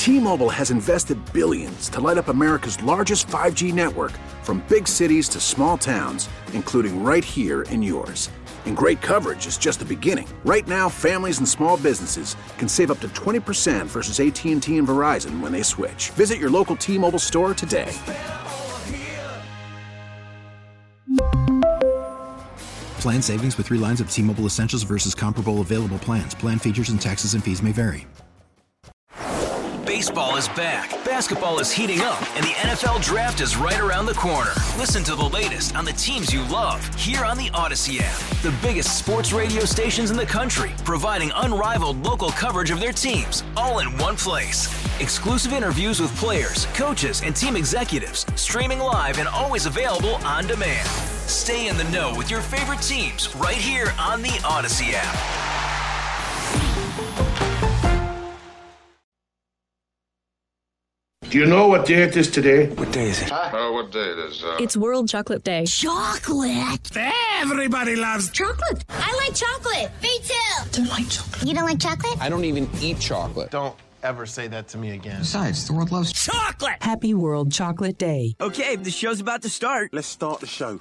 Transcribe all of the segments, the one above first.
T-Mobile has invested billions to light up America's largest 5G network, from big cities to small towns, including right here in yours. And great coverage is just the beginning. Right now, families and small businesses can save up to 20% versus AT&T and Verizon when they switch. Visit your local T-Mobile store today. Plan savings with 3 lines of T-Mobile Essentials versus comparable available plans. Plan features and taxes and fees may vary. Baseball is back, basketball is heating up, and the NFL Draft is right around the corner. Listen to the latest on the teams you love here on the Odyssey app. The biggest sports radio stations in the country, providing unrivaled local coverage of their teams, all in one place. Exclusive interviews with players, coaches, and team executives, streaming live and always available on demand. Stay in the know with your favorite teams right here on the Odyssey app. Do you know what day it is today? What day is it? What day it is? It's World Chocolate Day. Chocolate? Everybody loves Chocolate. I like chocolate. Me too. Don't like chocolate. You don't like chocolate? I don't even eat chocolate. Don't ever say that to me again. Besides, the world loves chocolate. Happy World Chocolate Day. Okay, the show's about to start. Let's start the show.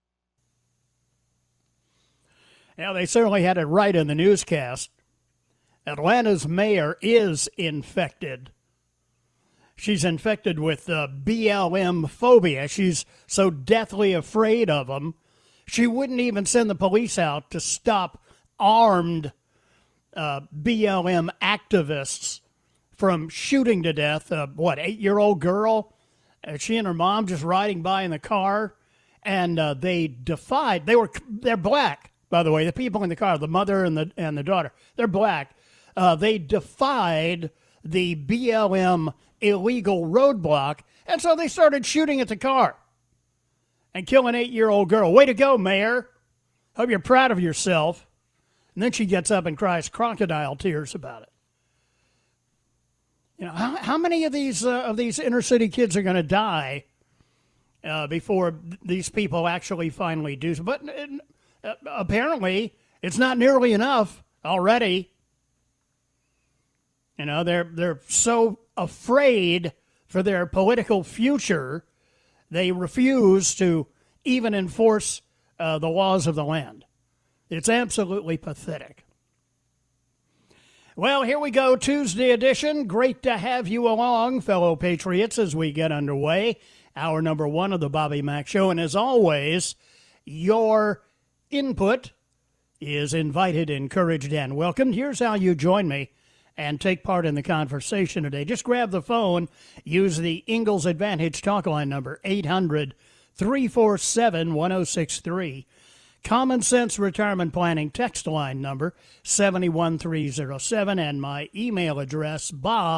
Now, they certainly had it right in the newscast. Atlanta's mayor is infected. She's infected with BLM phobia. She's so deathly afraid of them, she wouldn't even send the police out to stop armed BLM activists from shooting to death a 8-year-old girl? She and her mom just riding by in the car, and they defied. They're black, by the way. The people in the car, the mother and the daughter, they're black. They defied the BLM illegal roadblock, and so they started shooting at the car and killing an 8-year-old girl. Way to go, Mayor. Hope you're proud of yourself. And then she gets up and cries crocodile tears about it. You know, how many of these inner city kids are going to die before these people actually finally do so? But apparently, it's not nearly enough already. You know, they're so afraid for their political future, they refuse to even enforce the laws of the land. It's absolutely pathetic. Well, here we go, Tuesday edition. Great to have you along, fellow patriots, as we get underway. Hour number 1 of the Bobby Mack Show. And as always, your input is invited, encouraged, and welcomed. Here's how you join me and take part in the conversation today. Just grab the phone, use the Ingalls Advantage talk line number, 800-347-1063. Common Sense Retirement Planning text line number, 71307, and my email address,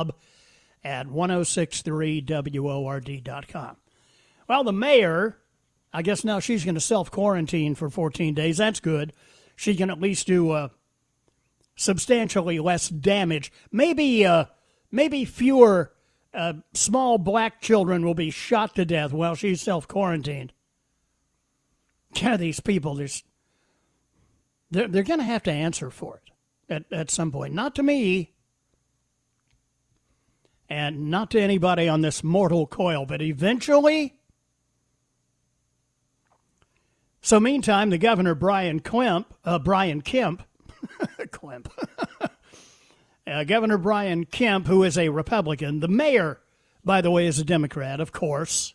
bob@1063word.com. Well, the mayor, I guess now she's going to self-quarantine for 14 days. That's good. She can at least do substantially less damage. Maybe fewer small black children will be shot to death while she's self-quarantined. Yeah, these people, they're going to have to answer for it at some point. Not to me, and not to anybody on this mortal coil, but eventually. So meantime, the governor, Brian Kemp, Governor Brian Kemp, who is a Republican. The mayor, by the way, is a Democrat, of course.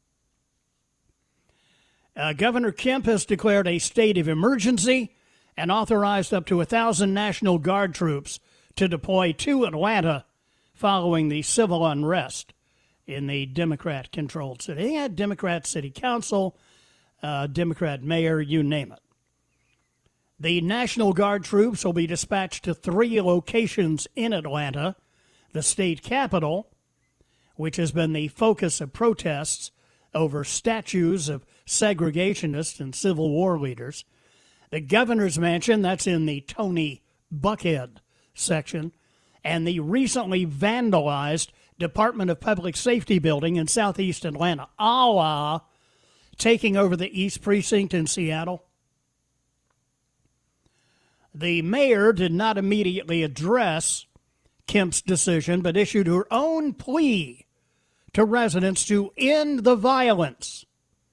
Governor Kemp has declared a state of emergency and authorized up to 1,000 National Guard troops to deploy to Atlanta following the civil unrest in the Democrat-controlled city. They had Democrat city council, Democrat mayor, you name it. The National Guard troops will be dispatched to 3 locations in Atlanta, the state capital, which has been the focus of protests over statues of segregationists and Civil War leaders. The governor's mansion, that's in the Tony Buckhead section, and the recently vandalized Department of Public Safety building in southeast Atlanta, a la taking over the East Precinct in Seattle. The mayor did not immediately address Kemp's decision, but issued her own plea to residents to end the violence.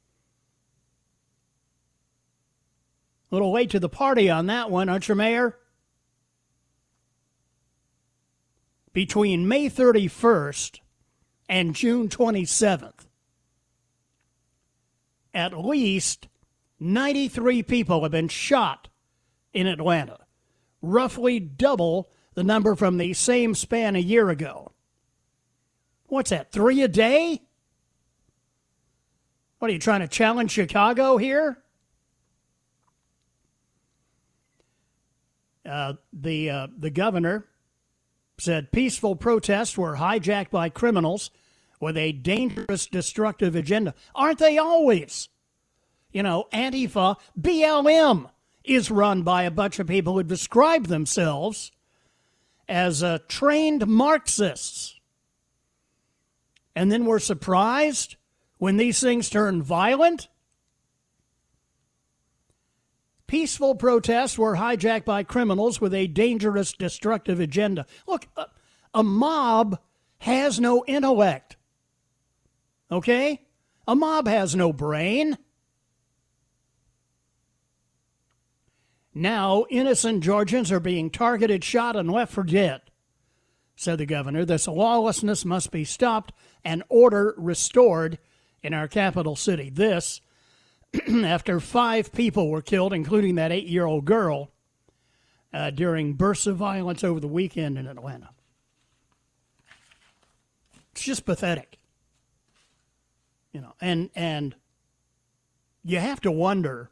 A little late to the party on that one, aren't you, Mayor? Between May 31st and June 27th, at least 93 people have been shot in Atlanta, roughly double the number from the same span a year ago. What's that, 3 a day? What, are you trying to challenge Chicago here? The governor said peaceful protests were hijacked by criminals with a dangerous, destructive agenda. Aren't they always? You know, Antifa, BLM is run by a bunch of people who describe themselves as trained Marxists. And then we're surprised when these things turn violent? Peaceful protests were hijacked by criminals with a dangerous, destructive agenda. Look, a mob has no intellect. Okay? A mob has no brain. Now, innocent Georgians are being targeted, shot, and left for dead, said the governor. This lawlessness must be stopped and order restored in our capital city. This after 5 people were killed, including that 8-year-old girl, during bursts of violence over the weekend in Atlanta. It's just pathetic. You know, and you have to wonder,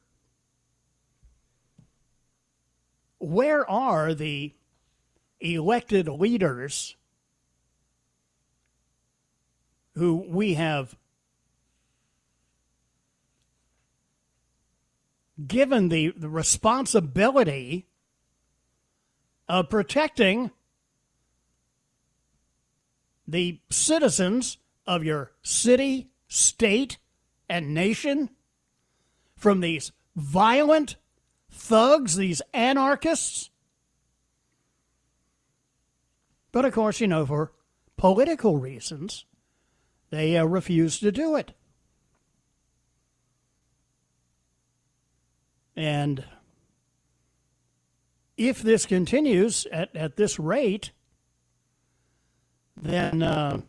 where are the elected leaders who we have given the responsibility of protecting the citizens of your city, state, and nation from these violent thugs, these anarchists? But of course, you know, for political reasons, they refuse to do it. And if this continues at this rate, then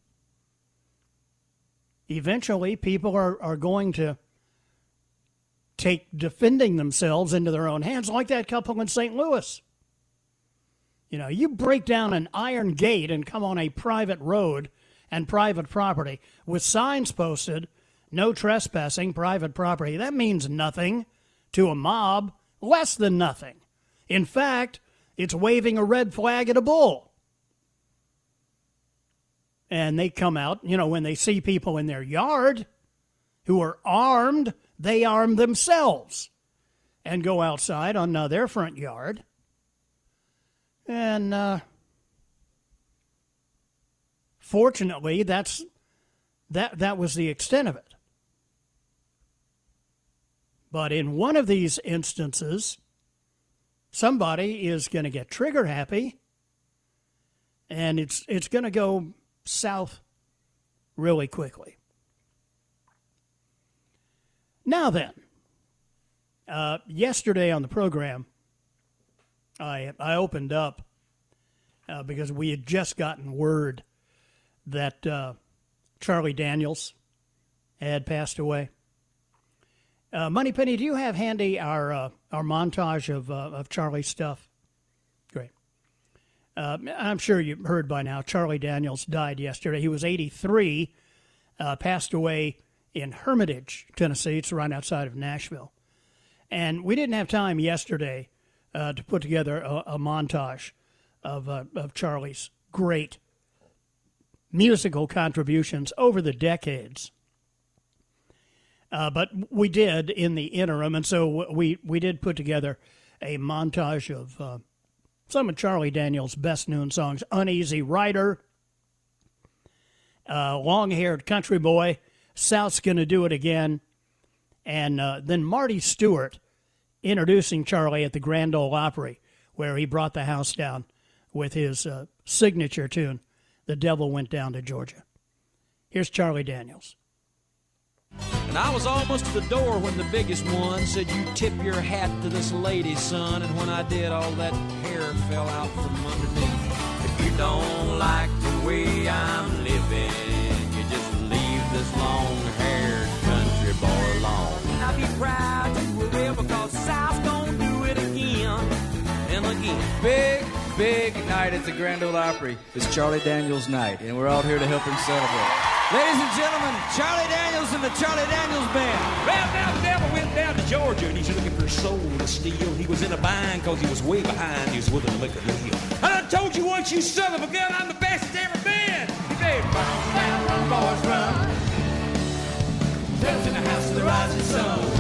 eventually people are going to take defending themselves into their own hands, like that couple in St. Louis. You know, you break down an iron gate and come on a private road and private property with signs posted, no trespassing, private property. That means nothing to a mob, less than nothing. In fact, it's waving a red flag at a bull. And they come out, you know, when they see people in their yard who are armed, they arm themselves and go outside on their front yard. And fortunately, that was the extent of it. But in one of these instances, somebody is going to get trigger happy, and it's going to go south really quickly. Now then, yesterday on the program, I opened up because we had just gotten word that Charlie Daniels had passed away. Moneypenny, do you have handy our montage of Charlie's stuff? Great. I'm sure you've heard by now, Charlie Daniels died yesterday. He was 83, passed away in Hermitage, Tennessee. It's right outside of Nashville. And we didn't have time yesterday to put together a montage of Charlie's great musical contributions over the decades. But we did in the interim, and so we did put together a montage of some of Charlie Daniels' best-known songs: Uneasy Rider, Long-Haired Country Boy, South's Gonna Do It Again, and then Marty Stewart introducing Charlie at the Grand Ole Opry, where he brought the house down with his signature tune, The Devil Went Down to Georgia. Here's Charlie Daniels. And I was almost to the door when the biggest one said, "You tip your hat to this lady, son." And when I did, all that hair fell out from underneath. If you don't like the way I'm living, you just leave this long-haired country boy alone. And I'll be proud to will, because South's gonna do it again and again. Big night at the Grand Ole Opry. It's Charlie Daniels' night, and we're all here to help him celebrate. Ladies and gentlemen, Charlie Daniels and the Charlie Daniels Band. Well, now the devil went down to Georgia, and he's looking for a soul to steal. He was in a bind because he was way behind. He was willing to lick a deal. I done told you once, you son of a gun, I'm the best it's ever been. He said, run, boys, run. Just in the house of the rising sun.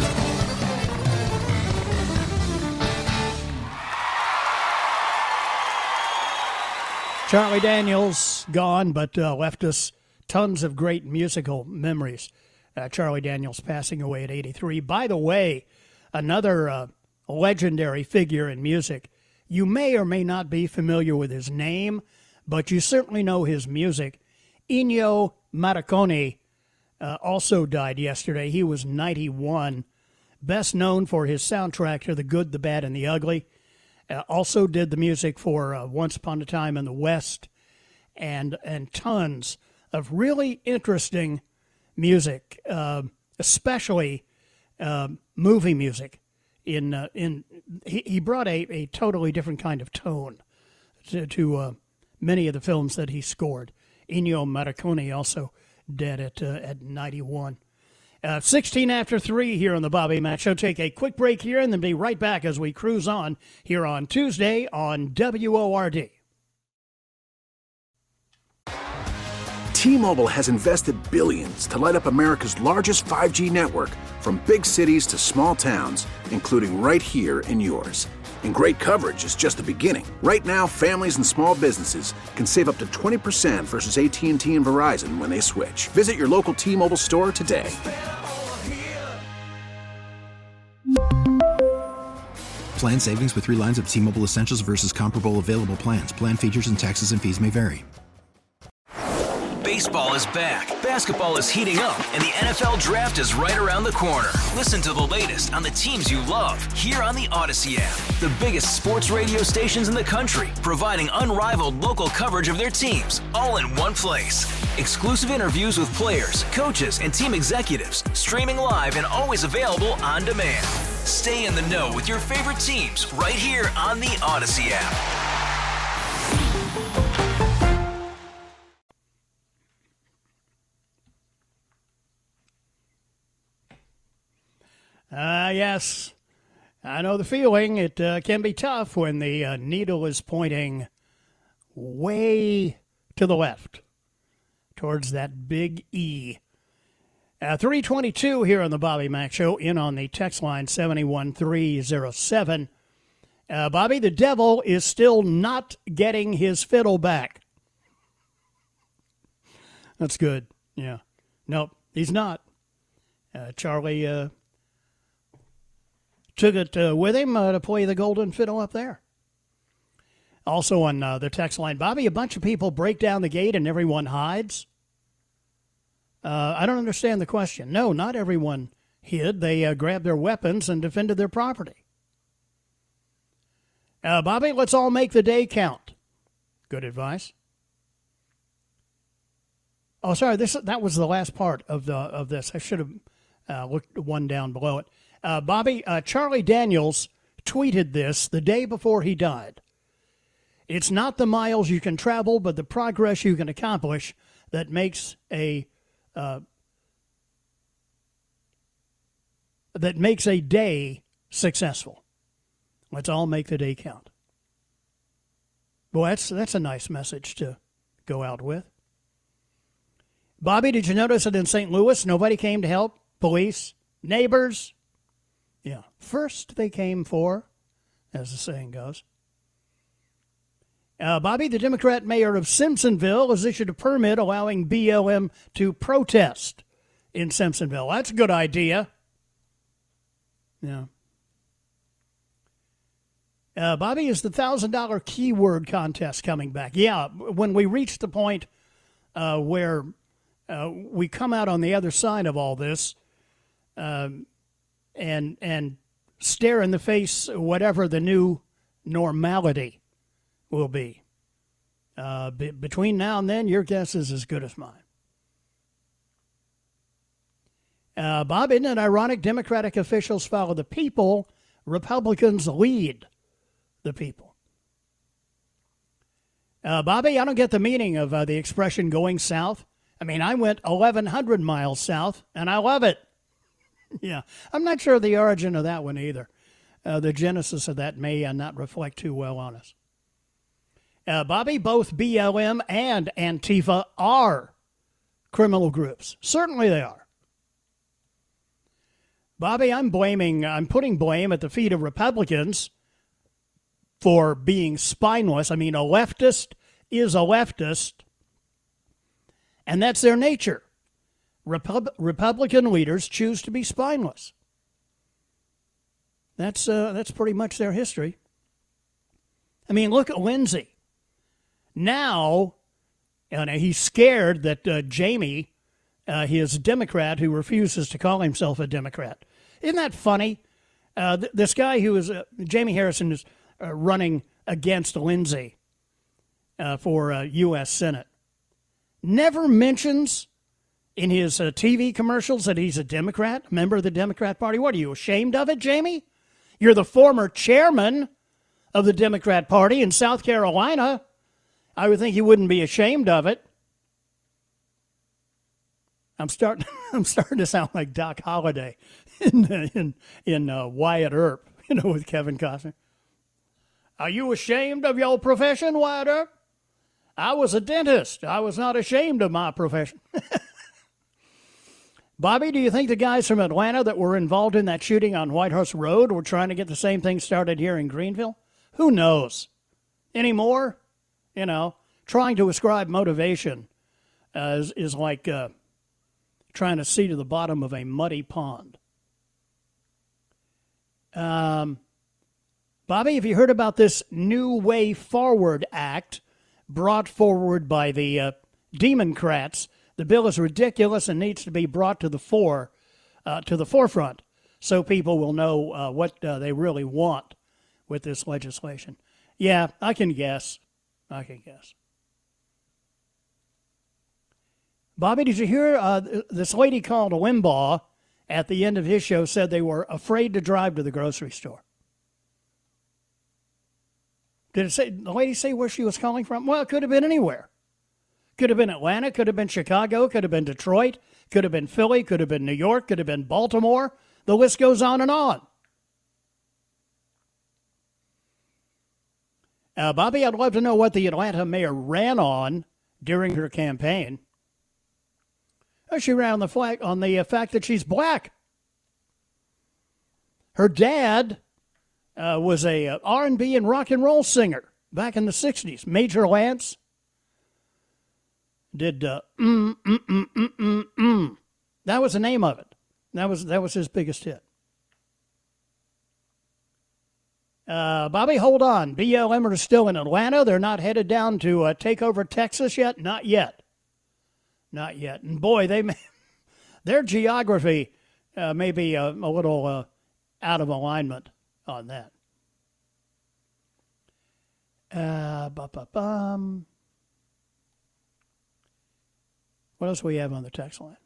Charlie Daniels gone, but left us tons of great musical memories. Charlie Daniels passing away at 83. By the way, another legendary figure in music. You may or may not be familiar with his name, but you certainly know his music. Ennio Morricone also died yesterday. He was 91. Best known for his soundtrack to The Good, the Bad, and the Ugly. Also did the music for Once Upon a Time in the West, and tons of really interesting music, especially movie music. He brought a totally different kind of tone to many of the films that he scored. Ennio Morricone also dead at 91. 16 after 3 here on the Bobby Mack Show. Take a quick break here and then be right back as we cruise on here on Tuesday on WORD. T-Mobile has invested billions to light up America's largest 5G network, from big cities to small towns, including right here in yours. And great coverage is just the beginning. Right now, families and small businesses can save up to 20% versus AT&T and Verizon when they switch. Visit your local T-Mobile store today. Plan savings with 3 lines of T-Mobile Essentials versus comparable available plans. Plan features and taxes and fees may vary. Baseball is back, basketball is heating up, and the NFL Draft is right around the corner. Listen to the latest on the teams you love here on the Odyssey app. The biggest sports radio stations in the country, providing unrivaled local coverage of their teams, all in one place. Exclusive interviews with players, coaches, and team executives, streaming live and always available on demand. Stay in the know with your favorite teams right here on the Odyssey app. Yes, I know the feeling. It can be tough when the needle is pointing way to the left towards that big E. 322 here on the Bobby Mack Show, in on the text line 71307. Bobby, the devil is still not getting his fiddle back. That's good. Yeah. Nope, he's not. Charlie took it with him to play the golden fiddle up there. Also on the text line, Bobby, a bunch of people break down the gate and everyone hides. I don't understand the question. No, not everyone hid. They grabbed their weapons and defended their property. Bobby, let's all make the day count. Good advice. Oh, sorry, that was the last part of this. I should have looked one down below it. Bobby, Charlie Daniels tweeted this the day before he died. It's not the miles you can travel, but the progress you can accomplish that makes a day successful. Let's all make the day count. Boy, that's a nice message to go out with. Bobby, did you notice that in St. Louis, nobody came to help? Police, neighbors. Yeah, first they came for, as the saying goes. Bobby, the Democrat mayor of Simpsonville, has issued a permit allowing BLM to protest in Simpsonville. That's a good idea. Yeah. Bobby, is the $1,000 keyword contest coming back? Yeah, when we reach the point where we come out on the other side of all this and stare in the face whatever the new normality will be. Between now and then, your guess is as good as mine. Bob, isn't it ironic? Democratic officials follow the people, Republicans lead the people. Bobby, I don't get the meaning of the expression going south. I mean, I went 1,100 miles south, and I love it. Yeah, I'm not sure of the origin of that one either. The genesis of that may not reflect too well on us. Bobby, both BLM and Antifa are criminal groups. Certainly they are. Bobby, I'm putting blame at the feet of Republicans for being spineless. I mean, a leftist is a leftist, and that's their nature. Republican leaders choose to be spineless. That's pretty much their history. I mean, look at Lindsey. Now, he's scared that Jamie, his Democrat who refuses to call himself a Democrat. Isn't that funny? This guy who is, Jamie Harrison, is running against Lindsey for U.S. Senate. Never mentions in his TV commercials that he's a Democrat, a member of the Democrat Party. What, are you ashamed of it, Jamie? You're the former chairman of the Democrat Party in South Carolina. I would think you wouldn't be ashamed of it. I'm starting to sound like Doc Holliday in Wyatt Earp, with Kevin Costner. Are you ashamed of your profession, Wyatt Earp? I was a dentist. I was not ashamed of my profession. Bobby, do you think the guys from Atlanta that were involved in that shooting on Whitehorse Road were trying to get the same thing started here in Greenville? Who knows? Anymore? Trying to ascribe motivation is like trying to see to the bottom of a muddy pond. Bobby, have you heard about this New Way Forward Act brought forward by the Democrats? The bill is ridiculous and needs to be brought to the forefront so people will know what they really want with this legislation. Yeah, I can guess. Bobby, did you hear this lady called Limbaugh at the end of his show said they were afraid to drive to the grocery store? Did the lady say where she was calling from? Well, it could have been anywhere. Could have been Atlanta, could have been Chicago, could have been Detroit, could have been Philly, could have been New York, could have been Baltimore. The list goes on and on. Bobby, I'd love to know what the Atlanta mayor ran on during her campaign. She ran on the fact that she's black. Her dad was a R&B and rock and roll singer back in the 60s. Major Lance did That was the name of it. That was his biggest hit. Bobby, hold on. BLM are still in Atlanta. They're not headed down to take over Texas yet? Not yet. And boy, their geography may be a little out of alignment on that. What else do we have on the text line?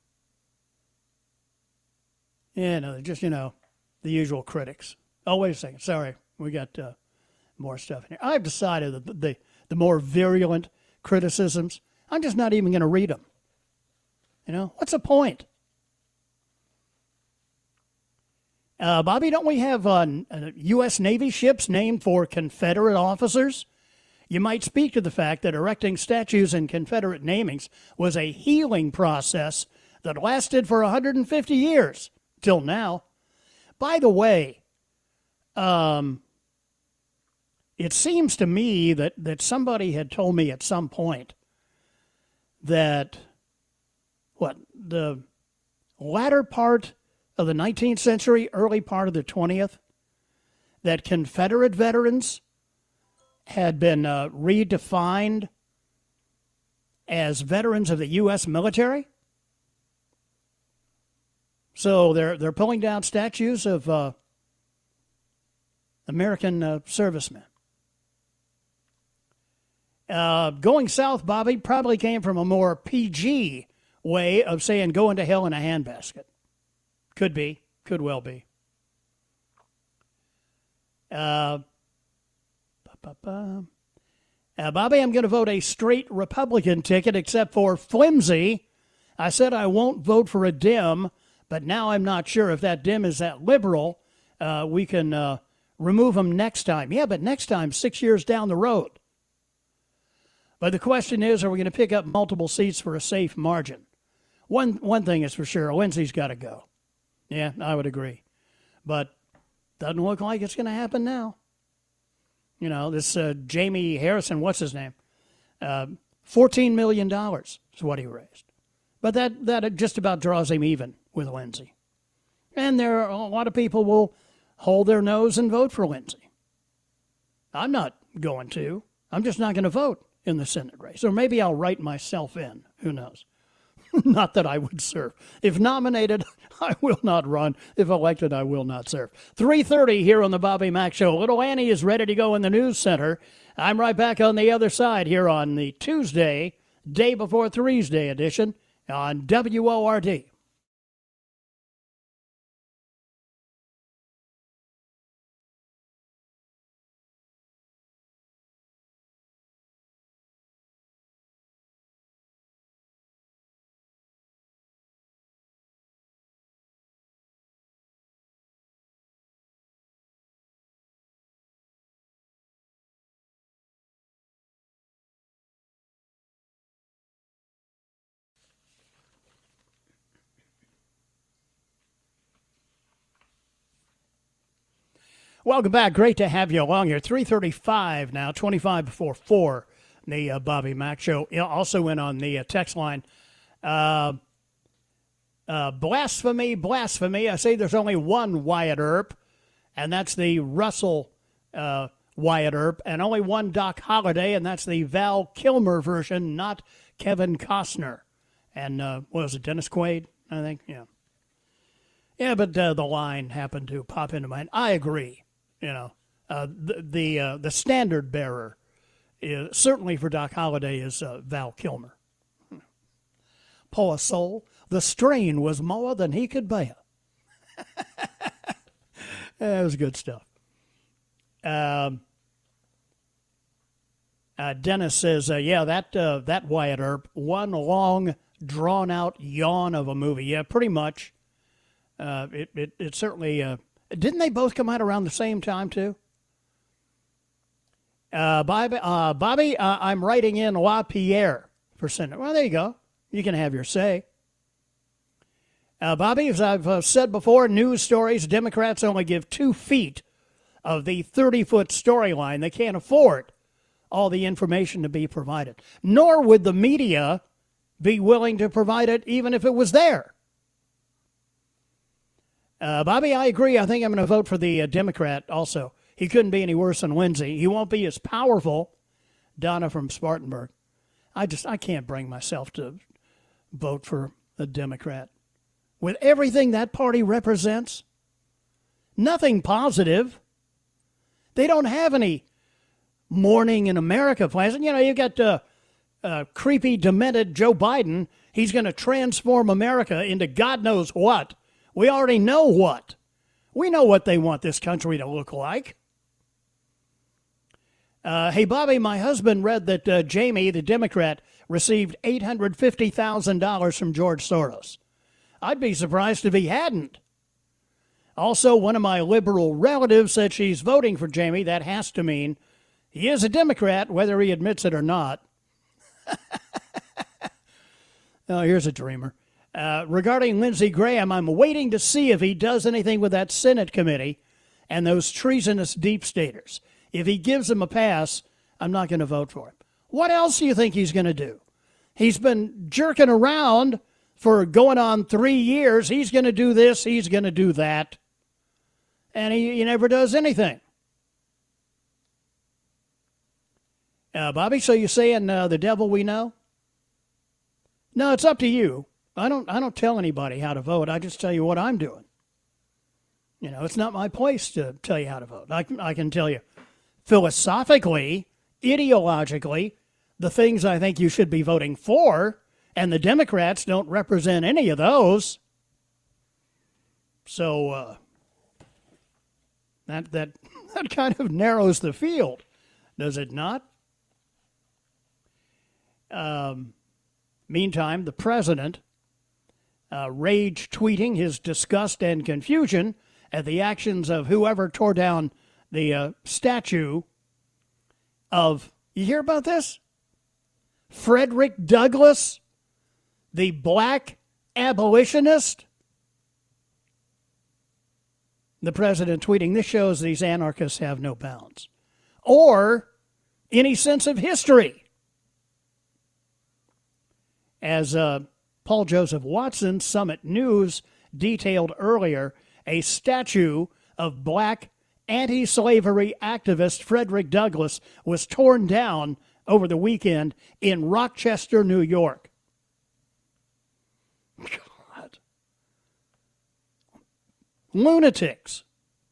Yeah, no, just, the usual critics. Oh, wait a second. Sorry. We got more stuff in here. I've decided that the more virulent criticisms, I'm just not even going to read them. What's the point? Bobby, don't we have U.S. Navy ships named for Confederate officers? You might speak to the fact that erecting statues in Confederate namings was a healing process that lasted for 150 years, till now. By the way, it seems to me that somebody had told me at some point that, the latter part of the 19th century, early part of the 20th, that Confederate veterans had been redefined as veterans of the U.S. military. So they're pulling down statues of American servicemen. Going south, Bobby, probably came from a more PG way of saying going to hell in a handbasket. Could be. Could well be. Bobby, I'm going to vote a straight Republican ticket except for flimsy. I said I won't vote for a Dem, but now I'm not sure if that Dem is that liberal. We can remove him next time. Yeah, but next time, 6 years down the road. But the question is, are we going to pick up multiple seats for a safe margin? One thing is for sure, Lindsay's got to go. Yeah, I would agree. But doesn't look like it's going to happen now. You know, this Jamie Harrison, what's his name? $14 million is what he raised. But that just about draws him even with Lindsay. And there are a lot of people will hold their nose and vote for Lindsay. I'm not going to. I'm just not going to vote in the Senate race. Or maybe I'll write myself in. Who knows? Not that I would serve. If nominated, I will not run. If elected, I will not serve. 3:30 here on the Bobby Mack Show. Little Annie is ready to go in the news center. I'm right back on the other side here on the Tuesday, day before Thursday edition on WORD. Welcome back. Great to have you along here. 3:35 now, 25 before 4, the Bobby Mack Show. Also in on the text line. Blasphemy, blasphemy. I say there's only one Wyatt Earp, and that's the Russell Wyatt Earp, and only one Doc Holliday, and that's the Val Kilmer version, not Kevin Costner. And what was it, Dennis Quaid, I think? Yeah. Yeah, but the line happened to pop into mind. I agree. You know, the standard bearer, is, certainly for Doc Holliday, is Val Kilmer. Poor soul, the strain was more than he could bear. That was good stuff. Dennis says, yeah, that Wyatt Earp, one long, drawn-out yawn of a movie. Yeah, pretty much. It certainly... didn't they both come out around the same time, too? Bobby, I'm writing in LaPierre for Senate. Well, there you go. You can have your say. Bobby, as I've said before, news stories, Democrats only give 2 feet of the 30-foot storyline. They can't afford all the information to be provided. Nor would the media be willing to provide it even if it was there. Bobby, I agree. I think I'm going to vote for the Democrat also. He couldn't be any worse than Lindsay. He won't be as powerful. Donna from Spartanburg. I can't bring myself to vote for a Democrat. With everything that party represents, nothing positive. They don't have any Morning in America plans. You know, you got creepy, demented Joe Biden. He's going to transform America into God knows what. We already know what. We know what they want this country to look like. Hey, Bobby, my husband read that Jamie, the Democrat, received $850,000 from George Soros. I'd be surprised if he hadn't. Also, one of my liberal relatives said she's voting for Jamie. That has to mean he is a Democrat, whether he admits it or not. Oh, here's a dreamer. Regarding Lindsey Graham, I'm waiting to see if he does anything with that Senate committee and those treasonous deep staters. If he gives them a pass, I'm not going to vote for him. What else do you think he's going to do? He's been jerking around for going on 3 years. He's going to do this. He's going to do that. And he never does anything. Bobby, so you're saying the devil we know? No, it's up to you. I don't tell anybody how to vote. I just tell you what I'm doing. You know, it's not my place to tell you how to vote. I can tell you philosophically, ideologically, the things I think you should be voting for, and the Democrats don't represent any of those. So that kind of narrows the field, does it not? Meantime, the president rage tweeting his disgust and confusion at the actions of whoever tore down the statue of, you hear about this? Frederick Douglass, the black abolitionist. The president tweeting, this shows these anarchists have no bounds or any sense of history. As Paul Joseph Watson, Summit News, detailed earlier, a statue of black anti-slavery activist Frederick Douglass was torn down over the weekend in Rochester, New York. God. Lunatics.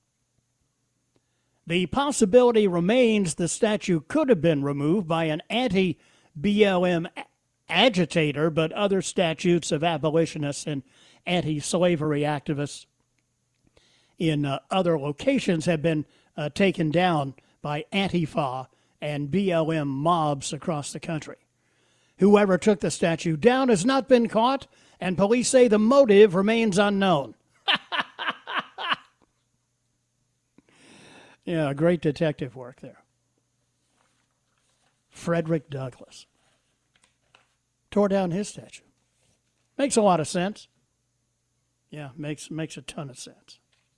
The possibility remains the statue could have been removed by an anti-BLM agitator, but other statues of abolitionists and anti-slavery activists in other locations have been taken down by Antifa and BLM mobs across the country. Whoever took the statue down has not been caught, and police say the motive remains unknown. Yeah, great detective work there. Frederick Douglass tore down his statue. Makes a lot of sense. Yeah, makes a ton of sense.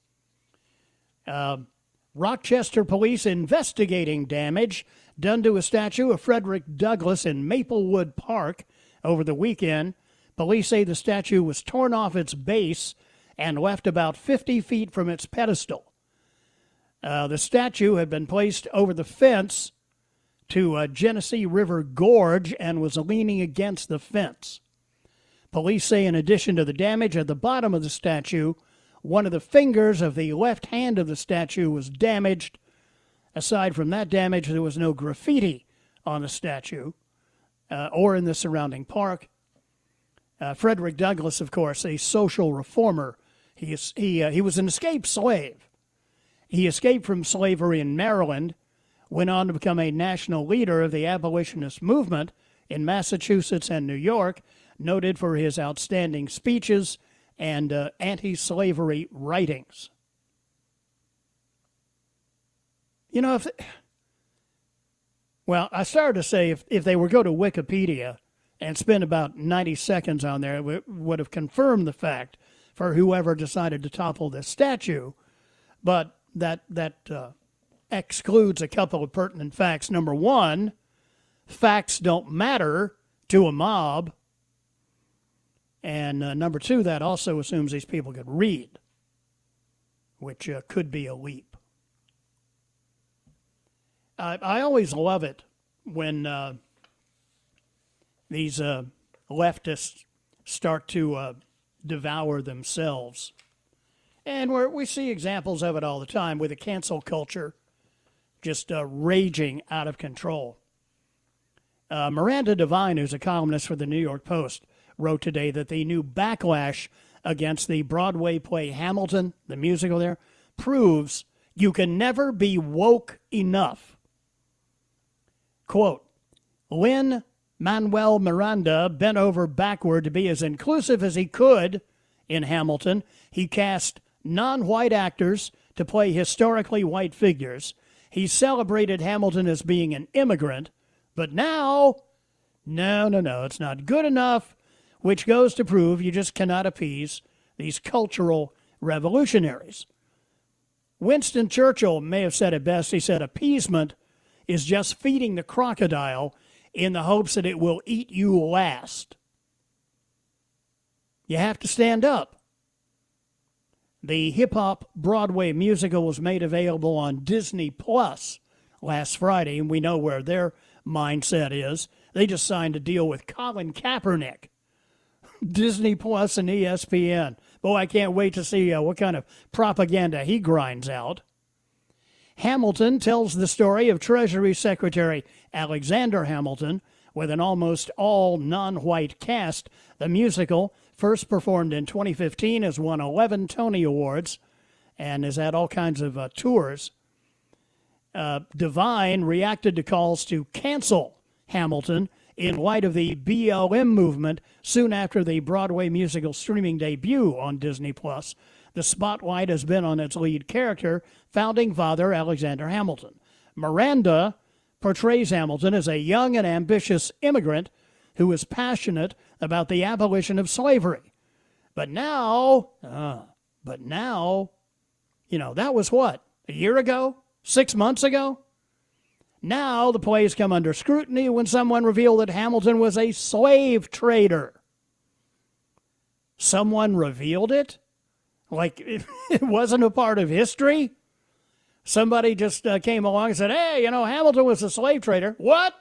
Rochester police investigating damage done to a statue of Frederick Douglass in Maplewood Park over the weekend. Police say the statue was torn off its base and left about 50 feet from its pedestal. The statue had been placed over the fence to Genesee River Gorge and was leaning against the fence. Police say in addition to the damage at the bottom of the statue, one of the fingers of the left hand of the statue was damaged. Aside from that damage, there was no graffiti on the statue or in the surrounding park. Frederick Douglass, of course, a social reformer. He was an escaped slave. He escaped from slavery in Maryland, went on to become a national leader of the abolitionist movement in Massachusetts and New York, noted for his outstanding speeches and anti-slavery writings. You know, I started to say if they were go to Wikipedia and spend about 90 seconds on there, it would have confirmed the fact for whoever decided to topple this statue, but that excludes a couple of pertinent facts. Number one, facts don't matter to a mob. And number two, that also assumes these people could read, which could be a leap. I always love it when these leftists start to devour themselves. And we see examples of it all the time with the cancel culture just raging out of control. Miranda Devine, who's a columnist for the New York Post, wrote today that the new backlash against the Broadway play Hamilton, the musical there, proves you can never be woke enough. Quote, Lin-Manuel Miranda bent over backward to be as inclusive as he could in Hamilton. He cast non-white actors to play historically white figures. He celebrated Hamilton as being an immigrant, but now, no, it's not good enough, which goes to prove you just cannot appease these cultural revolutionaries. Winston Churchill may have said it best. He said appeasement is just feeding the crocodile in the hopes that it will eat you last. You have to stand up. The hip-hop Broadway musical was made available on Disney Plus last Friday, and we know where their mindset is. They just signed a deal with Colin Kaepernick, Disney Plus and ESPN. Boy, I can't wait to see what kind of propaganda he grinds out. Hamilton tells the story of Treasury Secretary Alexander Hamilton with an almost all non-white cast. The musical, first performed in 2015, has won 11 Tony Awards and has had all kinds of tours. Divine reacted to calls to cancel Hamilton in light of the BLM movement soon after the Broadway musical streaming debut on Disney+. The spotlight has been on its lead character, Founding Father Alexander Hamilton. Miranda portrays Hamilton as a young and ambitious immigrant who is passionate about the abolition of slavery. But now, that was what, a year ago? 6 months ago? Now the plays come under scrutiny when someone revealed that Hamilton was a slave trader. Someone revealed it? Like it wasn't a part of history? Somebody just came along and said, hey, Hamilton was a slave trader. What?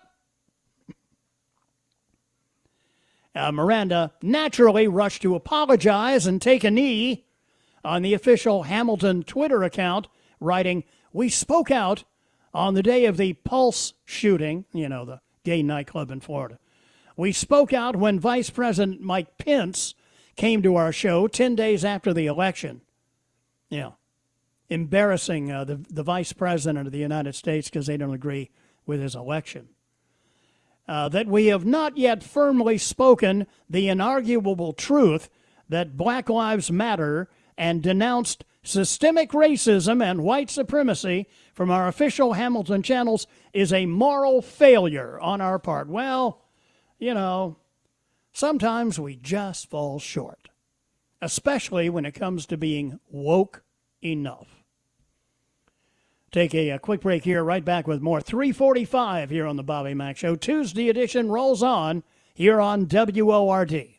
Miranda naturally rushed to apologize and take a knee on the official Hamilton Twitter account, writing, "We spoke out on the day of the Pulse shooting," the gay nightclub in Florida. "We spoke out when Vice President Mike Pence came to our show 10 days after the election." Embarrassing the Vice President of the United States because they don't agree with his election. That we have not yet firmly spoken the inarguable truth that Black Lives Matter and denounced systemic racism and white supremacy from our official Hamilton channels is a moral failure on our part. Well, sometimes we just fall short, especially when it comes to being woke enough. Take a quick break here, right back with more. 3:45 here on the Bobby Mack Show. Tuesday edition rolls on here on WORD.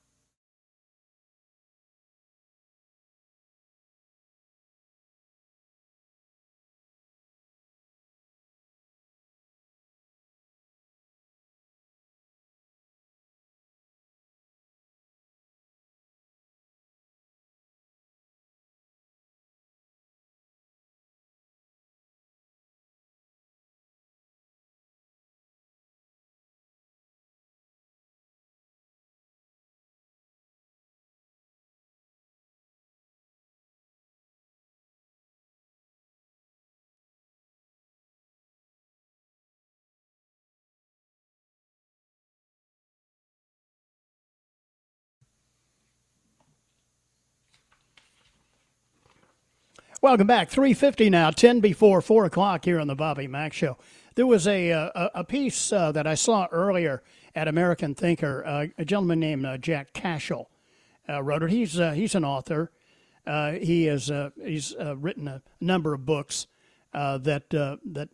Welcome back. 3:50 now, 10 before 4 o'clock here on the Bobby Mack Show. There was a piece that I saw earlier at American Thinker. A gentleman named Jack Cashel wrote it. He's an author. He's written a number of books that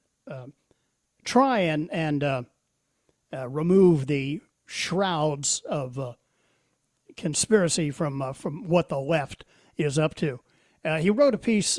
try and remove the shrouds of conspiracy from what the left is up to. He wrote a piece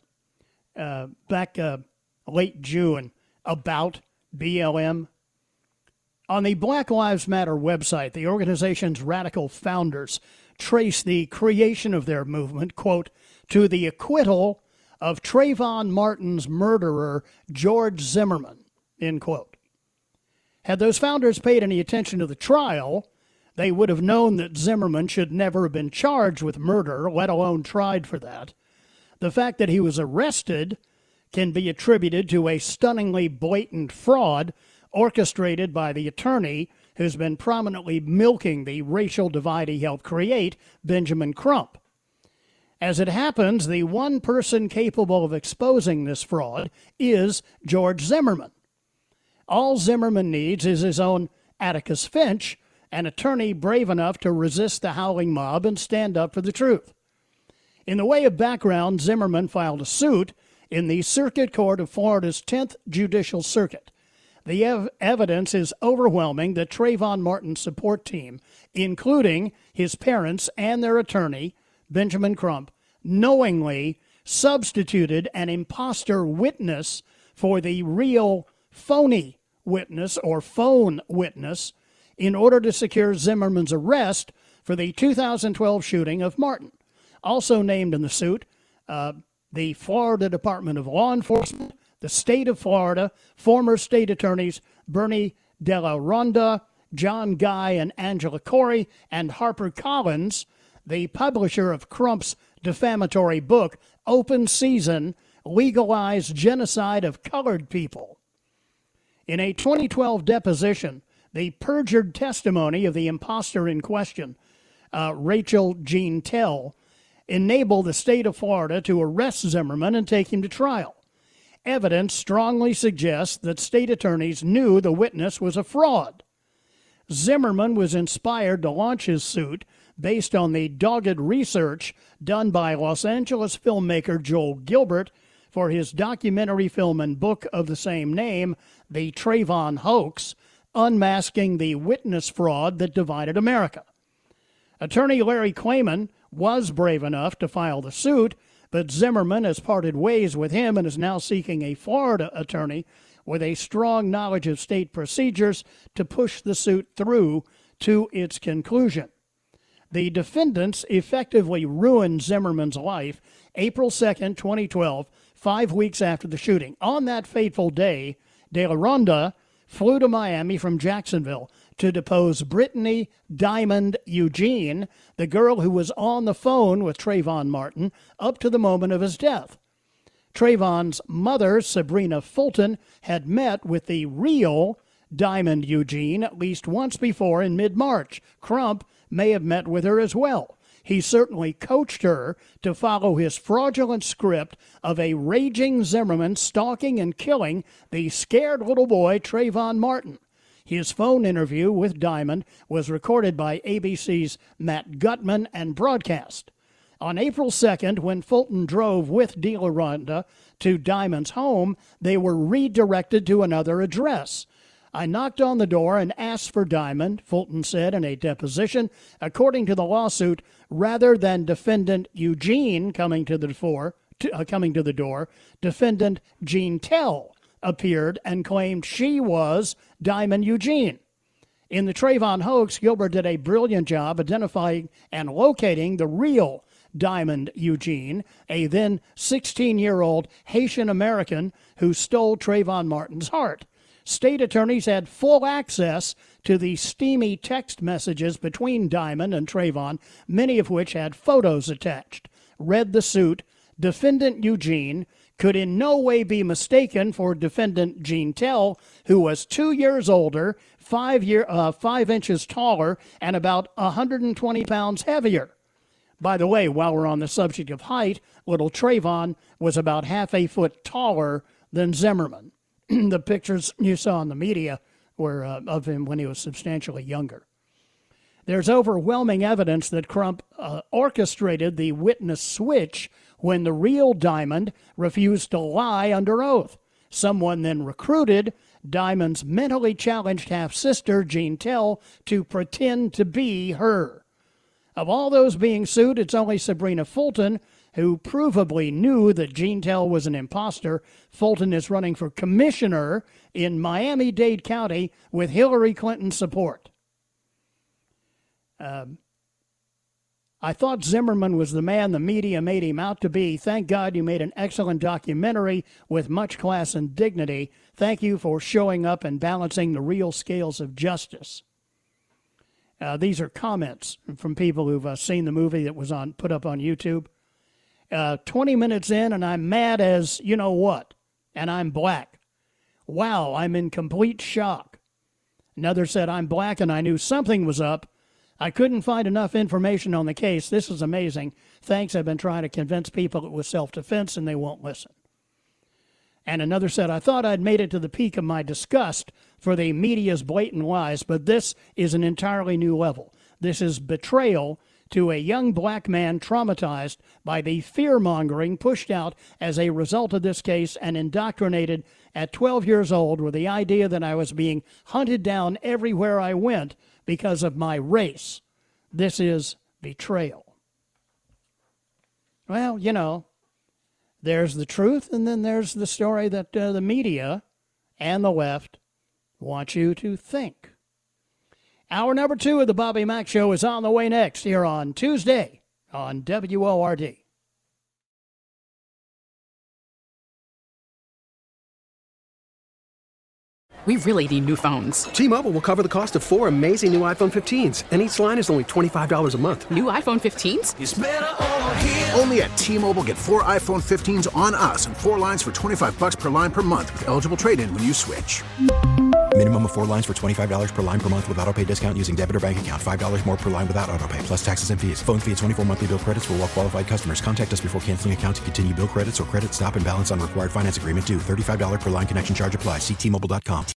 back late June about BLM. On the Black Lives Matter website, the organization's radical founders trace the creation of their movement, quote, to the acquittal of Trayvon Martin's murderer, George Zimmerman, end quote. Had those founders paid any attention to the trial, they would have known that Zimmerman should never have been charged with murder, let alone tried for that. The fact that he was arrested can be attributed to a stunningly blatant fraud orchestrated by the attorney who's been prominently milking the racial divide he helped create, Benjamin Crump. As it happens, the one person capable of exposing this fraud is George Zimmerman. All Zimmerman needs is his own Atticus Finch, an attorney brave enough to resist the howling mob and stand up for the truth. In the way of background, Zimmerman filed a suit in the Circuit Court of Florida's 10th Judicial Circuit. The evidence is overwhelming that Trayvon Martin's support team, including his parents and their attorney, Benjamin Crump, knowingly substituted an imposter witness for the real phony witness or phone witness in order to secure Zimmerman's arrest for the 2012 shooting of Martin. Also named in the suit, the Florida Department of Law Enforcement, the state of Florida, former state attorneys Bernie De La Ronda, John Guy and Angela Corey, and HarperCollins, the publisher of Crump's defamatory book, Open Season, Legalized Genocide of Colored People. In a 2012 deposition, the perjured testimony of the imposter in question, Rachel Jean Tell, enabled the state of Florida to arrest Zimmerman and take him to trial. Evidence strongly suggests that state attorneys knew the witness was a fraud. Zimmerman was inspired to launch his suit based on the dogged research done by Los Angeles filmmaker Joel Gilbert for his documentary film and book of the same name, The Trayvon Hoax, Unmasking the Witness Fraud That Divided America. Attorney Larry Klayman was brave enough to file the suit, but Zimmerman has parted ways with him and is now seeking a Florida attorney with a strong knowledge of state procedures to push the suit through to its conclusion. The defendants effectively ruined Zimmerman's life April 2nd, 2012, 5 weeks after the shooting. On that fateful day, De La Ronda flew to Miami from Jacksonville to depose Brittany Diamond Eugene, the girl who was on the phone with Trayvon Martin up to the moment of his death. Trayvon's mother, Sabrina Fulton, had met with the real Diamond Eugene at least once before in mid-March. Crump may have met with her as well. He certainly coached her to follow his fraudulent script of a raging Zimmerman stalking and killing the scared little boy Trayvon Martin. His phone interview with Diamond was recorded by ABC's Matt Gutman and broadcast. On April 2nd, when Fulton drove with De La Ronda to Diamond's home, they were redirected to another address. I knocked on the door and asked for Diamond, Fulton said in a deposition. According to the lawsuit, rather than defendant Eugene coming to the door, defendant Jean Tell appeared and claimed she was Diamond Eugene. In the Trayvon hoax, Gilbert did a brilliant job identifying and locating the real Diamond Eugene, a then 16-year-old Haitian-American who stole Trayvon Martin's heart. State attorneys had full access to the steamy text messages between Diamond and Trayvon, many of which had photos attached. Read the suit. Defendant Eugene could in no way be mistaken for defendant Jean Tell, who was 2 years older, 5 inches taller, and about 120 pounds heavier. By the way, while we're on the subject of height, little Trayvon was about half a foot taller than Zimmerman. The pictures you saw in the media were of him when he was substantially younger. There's overwhelming evidence that Crump orchestrated the witness switch when the real Diamond refused to lie under oath. Someone then recruited Diamond's mentally challenged half-sister, Jean Tell, to pretend to be her. Of all those being sued, it's only Sabrina Fulton who provably knew that Jean Tell was an imposter. Fulton is running for commissioner in Miami-Dade County with Hillary Clinton's support. I thought Zimmerman was the man the media made him out to be. Thank God you made an excellent documentary with much class and dignity. Thank you for showing up and balancing the real scales of justice. These are comments from people who've seen the movie that was put up on YouTube. 20 minutes in, and I'm mad as you know what, and I'm black. Wow, I'm in complete shock. Another said, I'm black and I knew something was up. I couldn't find enough information on the case. This is amazing. Thanks, I've been trying to convince people it was self-defense and they won't listen. And another said, I thought I'd made it to the peak of my disgust for the media's blatant lies, but this is an entirely new level. This is betrayal to a young black man traumatized by the fear-mongering pushed out as a result of this case and indoctrinated at 12 years old with the idea that I was being hunted down everywhere I went because of my race. This is betrayal. Well, you know, there's the truth, and then there's the story that the media and the left want you to think. Hour number 2 of the Bobby Mack Show is on the way next here on Tuesday on WORD. We really need new phones. T-Mobile will cover the cost of 4 amazing new iPhone 15s, and each line is only $25 a month. New iPhone 15s? It's better over here. Only at T-Mobile, get 4 iPhone 15s on us and 4 lines for $25 per line per month with eligible trade-in when you switch. Minimum of 4 lines for $25 per line per month with autopay discount using debit or bank account. $5 more per line without autopay, plus taxes and fees. Phone fee at 24 monthly bill credits for well-qualified customers. Contact us before canceling account to continue bill credits or credit stop and balance on required finance agreement due. $35 per line connection charge applies. See T-Mobile.com.